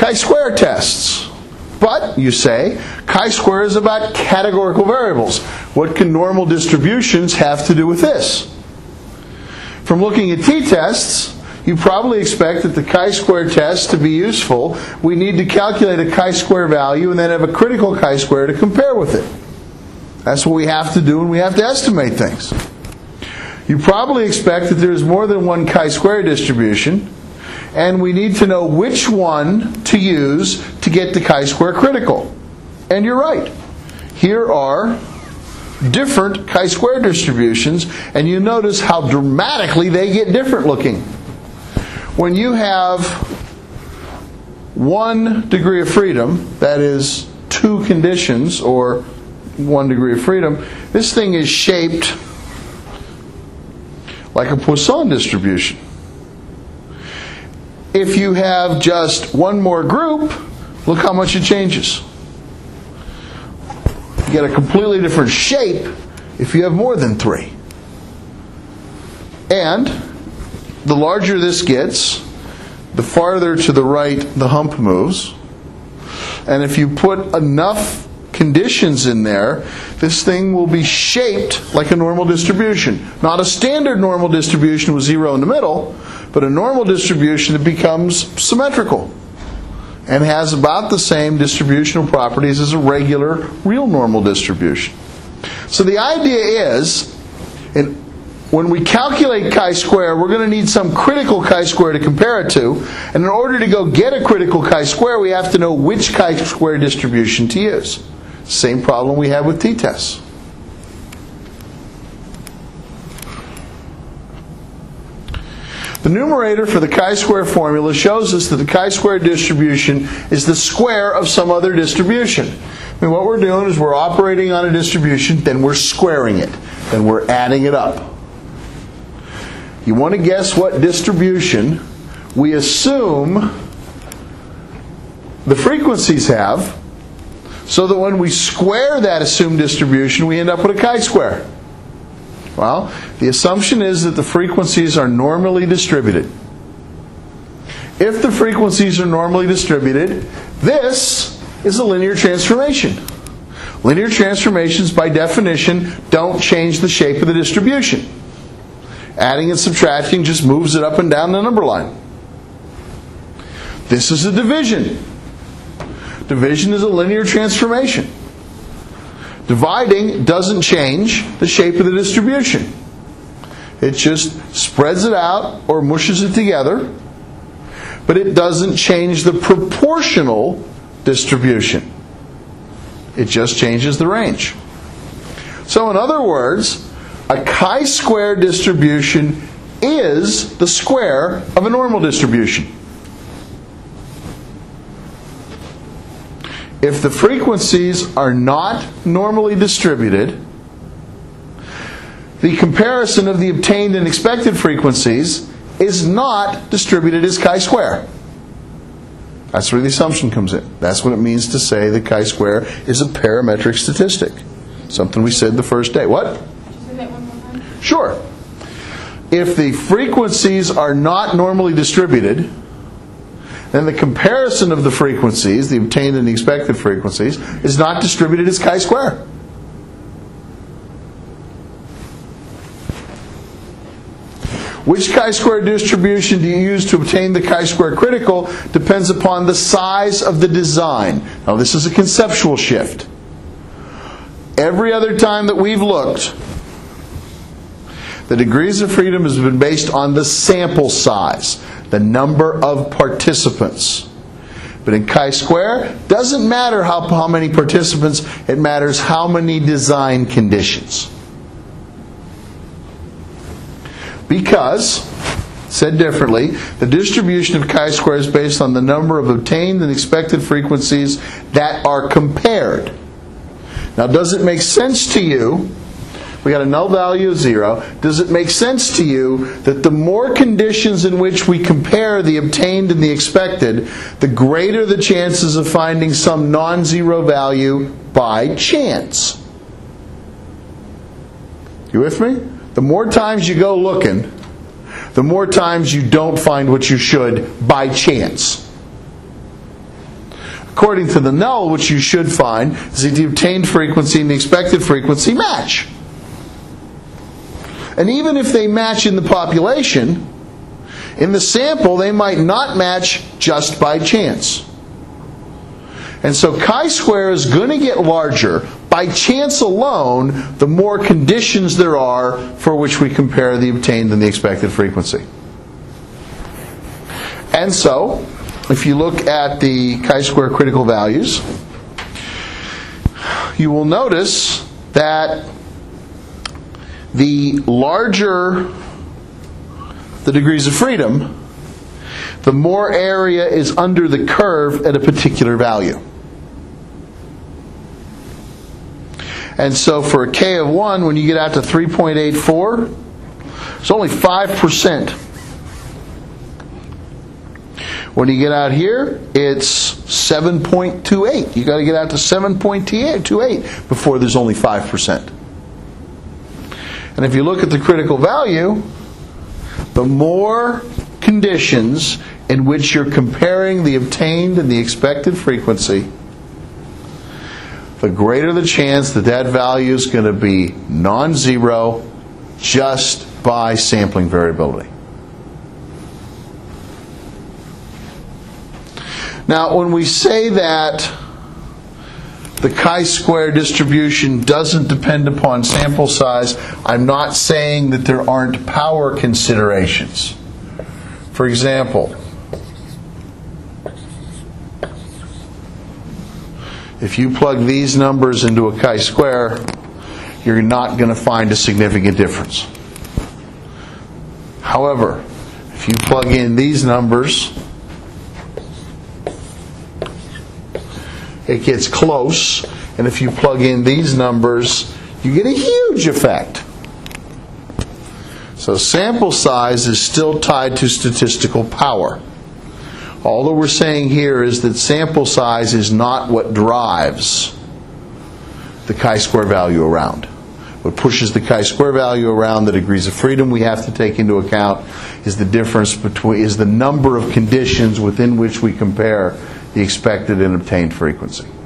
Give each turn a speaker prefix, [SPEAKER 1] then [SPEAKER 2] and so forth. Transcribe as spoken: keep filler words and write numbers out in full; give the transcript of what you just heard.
[SPEAKER 1] chi-square tests. But, you say, chi-square is about categorical variables. What can normal distributions have to do with this? From looking at t-tests, you probably expect that the chi-square test to be useful, we need to calculate a chi-square value and then have a critical chi-square to compare with it. That's what we have to do when we have to estimate things. You probably expect that there's more than one chi-square distribution, and we need to know which one to use to get the chi-square critical. And you're right. Here are different chi-square distributions, and you notice how dramatically they get different looking. When you have one degree of freedom, that is two conditions, or one degree of freedom, this thing is shaped like a Poisson distribution. If you have just one more group, look how much it changes. You get a completely different shape if you have more than three. And the larger this gets, the farther to the right the hump moves. And if you put enough conditions in there, this thing will be shaped like a normal distribution. Not a standard normal distribution with zero in the middle, but a normal distribution that becomes symmetrical and has about the same distributional properties as a regular, real normal distribution. So the idea is, in, when we calculate chi-square, we're going to need some critical chi-square to compare it to. And in order to go get a critical chi-square, we have to know which chi-square distribution to use. Same problem we have with t-tests. The numerator for the chi-square formula shows us that the chi-square distribution is the square of some other distribution. I mean, what we're doing is we're operating on a distribution, then we're squaring it, then we're adding it up. You want to guess what distribution we assume the frequencies have, so that when we square that assumed distribution, we end up with a chi-square. Well, the assumption is that the frequencies are normally distributed. If the frequencies are normally distributed, this is a linear transformation. Linear transformations, by definition, don't change the shape of the distribution. Adding and subtracting just moves it up and down the number line. This is a division. Division is a linear transformation. Dividing doesn't change the shape of the distribution. It just spreads it out or mushes it together, but it doesn't change the proportional distribution. It just changes the range. So in other words, a chi-square distribution is the square of a normal distribution. If the frequencies are not normally distributed, the comparison of the obtained and expected frequencies is not distributed as chi-square. That's where the assumption comes in. That's what it means to say that chi-square is a parametric statistic. Something we said the first day. What?
[SPEAKER 2] Could you say that one more time?
[SPEAKER 1] Sure. If the frequencies are not normally distributed, then the comparison of the frequencies, the obtained and the expected frequencies, is not distributed as chi-square. Which chi-square distribution do you use to obtain the chi-square critical depends upon the size of the design. Now this is a conceptual shift. Every other time that we've looked, the degrees of freedom has been based on the sample size, the number of participants. But in chi-square, it doesn't matter how, how many participants, it matters how many design conditions. Because, said differently, the distribution of chi-square is based on the number of obtained and expected frequencies that are compared. Now, does it make sense to you? We got a null value of zero. Does it make sense to you that the more conditions in which we compare the obtained and the expected, the greater the chances of finding some non-zero value by chance? You with me? The more times you go looking, the more times you don't find what you should by chance. according to the null, which you should find, is that the obtained frequency and the expected frequency match. And even if they match in the population, in the sample they might not match just by chance. And so chi-square is going to get larger by chance alone the more conditions there are for which we compare the obtained and the expected frequency. And so, if you look at the chi-square critical values, you will notice that the larger the degrees of freedom, the more area is under the curve at a particular value. And so for a K of one, when you get out to three point eight four, it's only five percent. When you get out here, it's seven point two eight. You've got to get out to seven point two eight before there's only five percent. And if you look at the critical value, the more conditions in which you're comparing the obtained and the expected frequency, the greater the chance that that value is going to be non-zero just by sampling variability. Now, when we say that the chi-square distribution doesn't depend upon sample size, I'm not saying that there aren't power considerations. For example, if you plug these numbers into a chi-square, you're not going to find a significant difference. However, if you plug in these numbers, it gets close, and if you plug in these numbers, you get a huge effect. So sample size is still tied to statistical power. All that we're saying here is that sample size is not what drives the chi-square value around. What pushes the chi-square value around, the degrees of freedom we have to take into account, is the difference between is the number of conditions within which we compare the expected and obtained frequency.